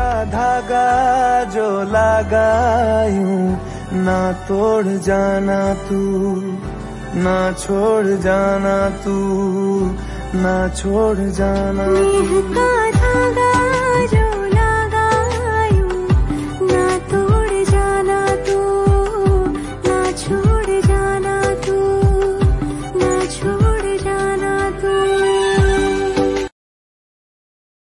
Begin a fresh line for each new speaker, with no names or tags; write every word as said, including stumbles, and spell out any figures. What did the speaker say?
धागा जो लगा यूं ना तोड़ जाना तू, ना छोड़ जाना तू, ना छोड़ जाना तू।